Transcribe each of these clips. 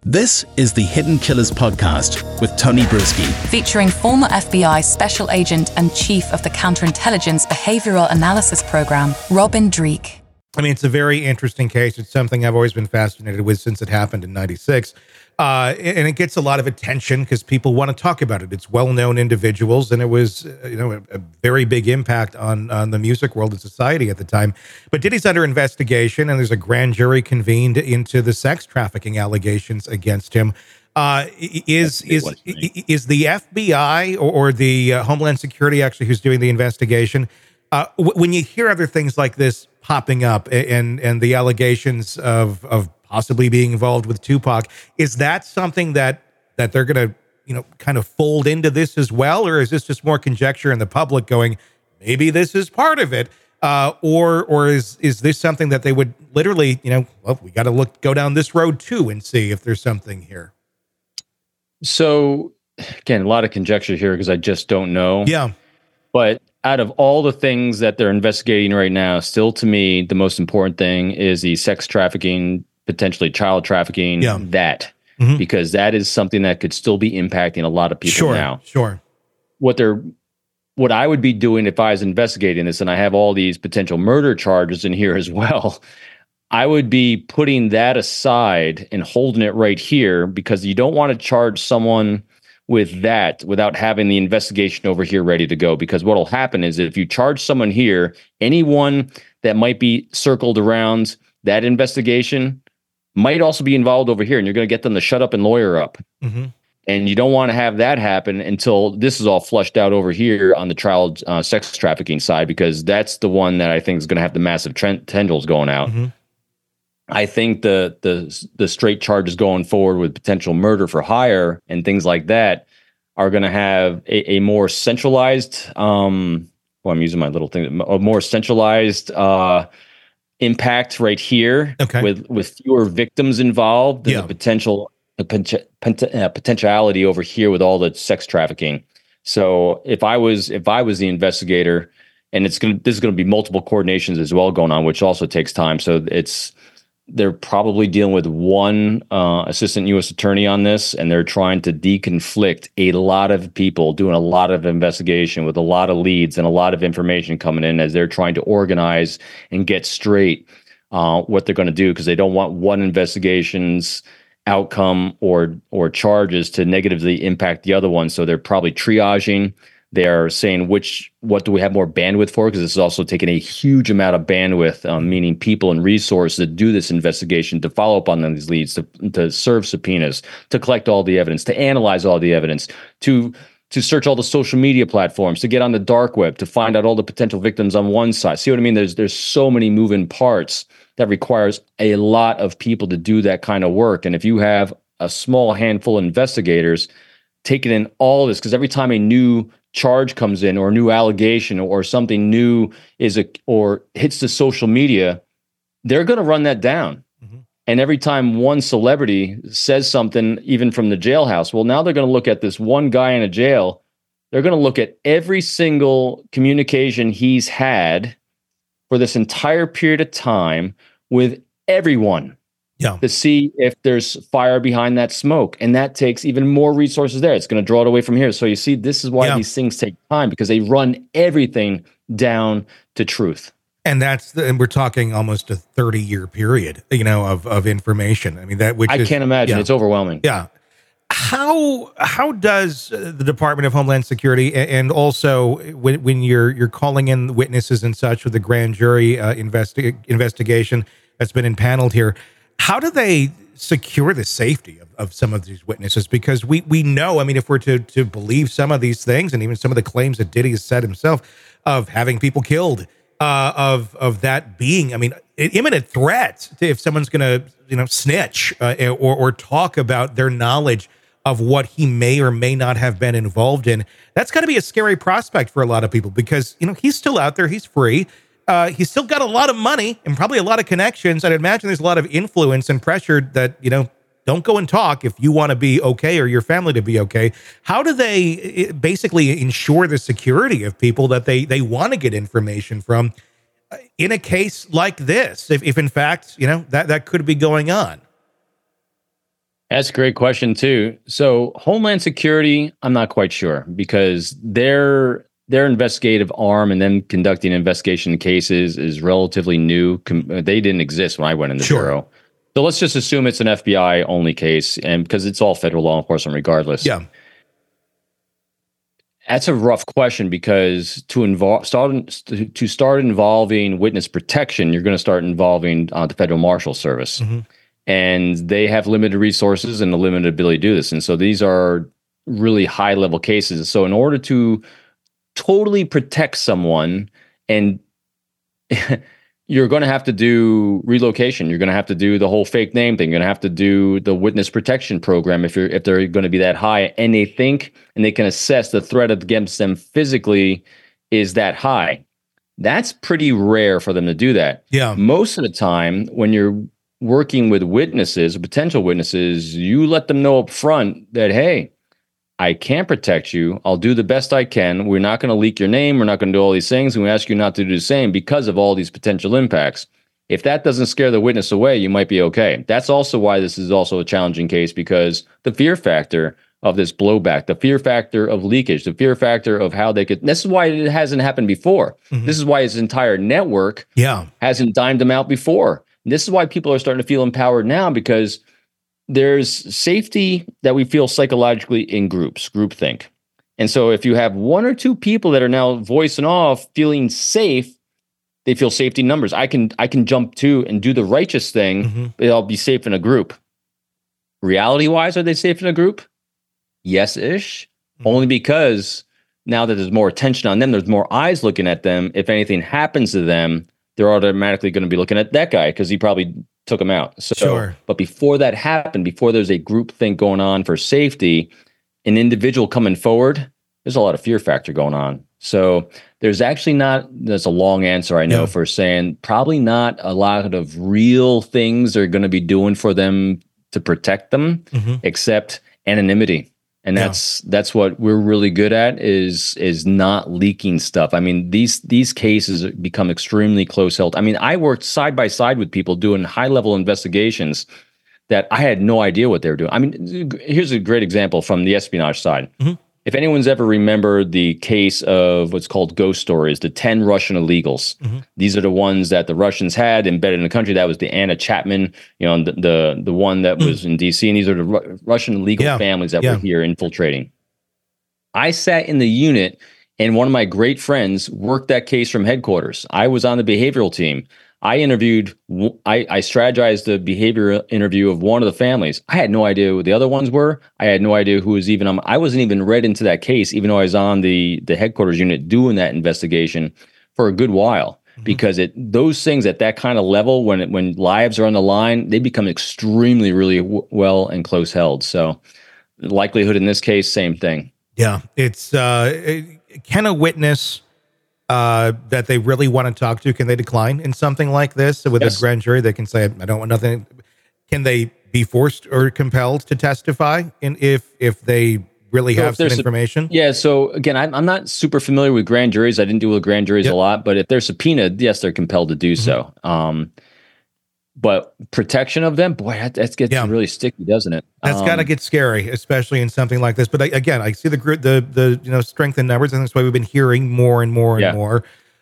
This is the Hidden Killers podcast with Tony Brueski, featuring former FBI Special Agent and Chief of the Counterintelligence Behavioral Analysis Program, Robin Dreeke. I mean, it's a very interesting case. It's something I've always been fascinated with since it happened in '96. And it gets a lot of attention because people want to talk about it. It's well-known individuals, and it was, a very big impact on the music world and society at the time. But Diddy's under investigation, and there's a grand jury convened into the sex trafficking allegations against him. Is the FBI or the Homeland Security actually who's doing the investigation? When you hear other things like this popping up and the allegations of possibly being involved with Tupac, is that something that they're going to, kind of fold into this as well? Or is this just more conjecture in the public going, maybe this is part of it? Or is this something that they would literally, we got to go down this road too and see if there's something here? So again, a lot of conjecture here because I just don't know. Yeah. But out of all the things that they're investigating right now, still to me, the most important thing is the sex trafficking, potentially child trafficking, because that is something that could still be impacting a lot of people now. Sure. What I would be doing if I was investigating this, and I have all these potential murder charges in here as well, I would be putting that aside and holding it right here because you don't want to charge someone with that without having the investigation over here ready to go. Because what will happen is if you charge someone here, anyone that might be circled around that investigation might also be involved over here, and you're going to get them to shut up and lawyer up. Mm-hmm. And you don't want to have that happen until this is all flushed out over here on the child sex trafficking side, because that's the one that I think is going to have the massive tendrils going out. Mm-hmm. I think the straight charges going forward with potential murder for hire and things like that are going to have a more centralized, I'm using my little thing, a more centralized impact right here, with fewer victims involved than the potentiality over here with all the sex trafficking. So if I was the investigator, and this is going to be multiple coordinations as well going on, which also takes time. So they're probably dealing with one assistant U.S. attorney on this, and they're trying to deconflict a lot of people, doing a lot of investigation with a lot of leads and a lot of information coming in as they're trying to organize and get straight what they're going to do, because they don't want one investigation's outcome or charges to negatively impact the other one. So they're probably triaging. They're saying what do we have more bandwidth for? Because this is also taking a huge amount of bandwidth, meaning people and resources to do this investigation, to follow up on these leads, to serve subpoenas, to collect all the evidence, to analyze all the evidence, to search all the social media platforms, to get on the dark web, to find out all the potential victims on one side. See what I mean? There's so many moving parts that requires a lot of people to do that kind of work. And if you have a small handful of investigators taking in all this, because every time a new charge comes in or a new allegation or something new or hits the social media, they're going to run that down. Mm-hmm. And every time one celebrity says something, even from the jailhouse, well, now they're going to look at this one guy in a jail. They're going to look at every single communication he's had for this entire period of time with everyone. To see if there's fire behind that smoke. And that takes even more resources there. It's going to draw it away from here. So you see, this is why these things take time, because they run everything down to truth. And we're talking almost a 30-year period, of information. I mean, I can't imagine. It's overwhelming. Yeah. How does the Department of Homeland Security and also when you're calling in witnesses and such with the grand jury investigation that's been impaneled here, how do they secure the safety of some of these witnesses? Because we know, I mean, if we're to believe some of these things and even some of the claims that Diddy has said himself of having people killed, of that being, I mean, an imminent threat to if someone's going to, snitch or talk about their knowledge of what he may or may not have been involved in, that's got to be a scary prospect for a lot of people because, he's still out there. He's free. He's still got a lot of money and probably a lot of connections. I'd imagine there's a lot of influence and pressure that, don't go and talk if you want to be okay or your family to be okay. How do they basically ensure the security of people that they want to get information from in a case like this? If in fact, that could be going on. That's a great question too. So Homeland Security, I'm not quite sure because their investigative arm and them conducting investigation cases is relatively new. They didn't exist when I went in the bureau. So let's just assume it's an FBI only case, and because it's all federal law enforcement regardless. Yeah. That's a rough question because to start involving witness protection, you're going to start involving the Federal Marshal Service. Mm-hmm. And they have limited resources and a limited ability to do this. And so these are really high level cases. So in order to totally protect someone, and you're going to have to do relocation. You're going to have to do the whole fake name thing. You're going to have to do the witness protection program if they're going to be that high, and they think and they can assess the threat against them physically is that high. That's pretty rare for them to do that. Yeah. Most of the time, when you're working with witnesses, potential witnesses, you let them know up front that, hey, I can't protect you. I'll do the best I can. We're not going to leak your name. We're not going to do all these things. And we ask you not to do the same because of all these potential impacts. If that doesn't scare the witness away, you might be okay. That's also why this is also a challenging case, because the fear factor of this blowback, the fear factor of leakage, the fear factor of how they could, this is why it hasn't happened before. Mm-hmm. This is why his entire network hasn't dimed him out before. This is why people are starting to feel empowered now, because there's safety that we feel psychologically in groups, groupthink. And so if you have one or two people that are now voicing off, feeling safe, they feel safety in numbers. I can jump to and do the righteous thing, mm-hmm. but I'll be safe in a group. Reality-wise, are they safe in a group? Yes-ish. Mm-hmm. Only because now that there's more attention on them, there's more eyes looking at them. If anything happens to them, they're automatically going to be looking at that guy because he probably took him out. So, But before that happened, before there's a group thing going on for safety, an individual coming forward, there's a lot of fear factor going on. So there's a long answer, I know, for saying probably not a lot of real things they're going to be doing for them to protect them, mm-hmm. except anonymity. And that's what we're really good at is not leaking stuff. I mean, these cases become extremely close held. I mean, I worked side by side with people doing high level investigations that I had no idea what they were doing. I mean, here's a great example from the espionage side. Mm-hmm. If anyone's ever remembered the case of what's called ghost stories, the 10 Russian illegals, mm-hmm. these are the ones that the Russians had embedded in the country. That was the Anna Chapman, the one that was in DC. And these are the Russian illegal families that were here infiltrating. I sat in the unit, and one of my great friends worked that case from headquarters. I was on the behavioral team. I strategized the behavior interview of one of the families. I had no idea who the other ones were. I had no idea who was even on. I wasn't even read into that case, even though I was on the headquarters unit doing that investigation for a good while. Mm-hmm. Because those things at that kind of level, when lives are on the line, they become extremely, really well and close held. So the likelihood in this case, same thing. Yeah, it's can a witness that they really want to talk to, can they decline in something like this? So with a grand jury, they can say, I don't want nothing. Can they be forced or compelled to testify if they really have some information? So again, I'm not super familiar with grand juries. I didn't deal with grand juries a lot, but if they're subpoenaed, yes, they're compelled to do mm-hmm. so. But protection of them, boy, that gets really sticky, doesn't it? That's got to get scary, especially in something like this. But again, I see the strength in numbers, and that's why we've been hearing more and more and more.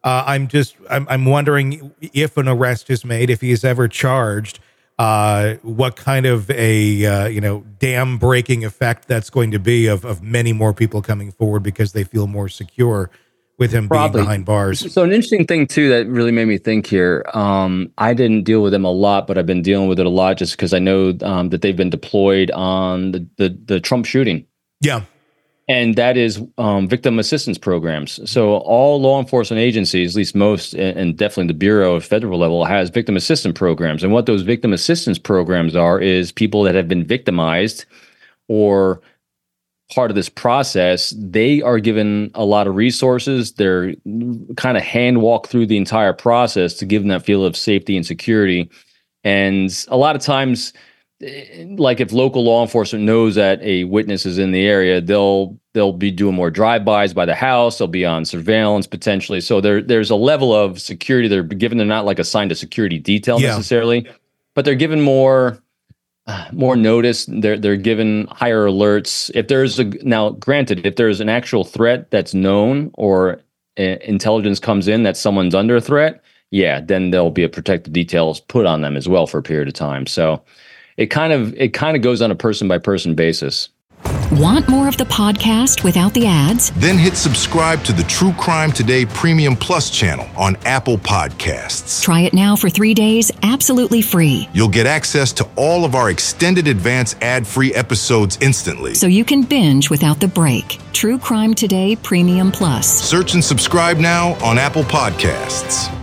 I'm wondering if an arrest is made, if he is ever charged, what kind of a dam breaking effect that's going to be of many more people coming forward because they feel more secure with him being behind bars. So an interesting thing too that really made me think here. I didn't deal with them a lot, but I've been dealing with it a lot just because I know that they've been deployed on the Trump shooting. Yeah. And that is victim assistance programs. So all law enforcement agencies, at least most, and definitely the Bureau at federal level, has victim assistance programs. And what those victim assistance programs are is people that have been victimized or part of this process, they are given a lot of resources. They're kind of hand walk through the entire process to give them that feel of safety and security. And a lot of times, like if local law enforcement knows that a witness is in the area, they'll be doing more drive-bys by the house. They'll be on surveillance potentially. So there's a level of security they're given. They're not like assigned a security detail necessarily, but they're given more more notice. They're given higher alerts. If there's now, granted, if there's an actual threat that's known or intelligence comes in that someone's under threat, yeah, then there'll be a protective details put on them as well for a period of time. So it kind of goes on a person by person basis. Want more of the podcast without the ads? Then hit subscribe to the True Crime Today Premium Plus channel on Apple Podcasts. Try it now for 3 days, absolutely free. You'll get access to all of our extended advance ad-free episodes instantly. So you can binge without the break. True Crime Today Premium Plus. Search and subscribe now on Apple Podcasts.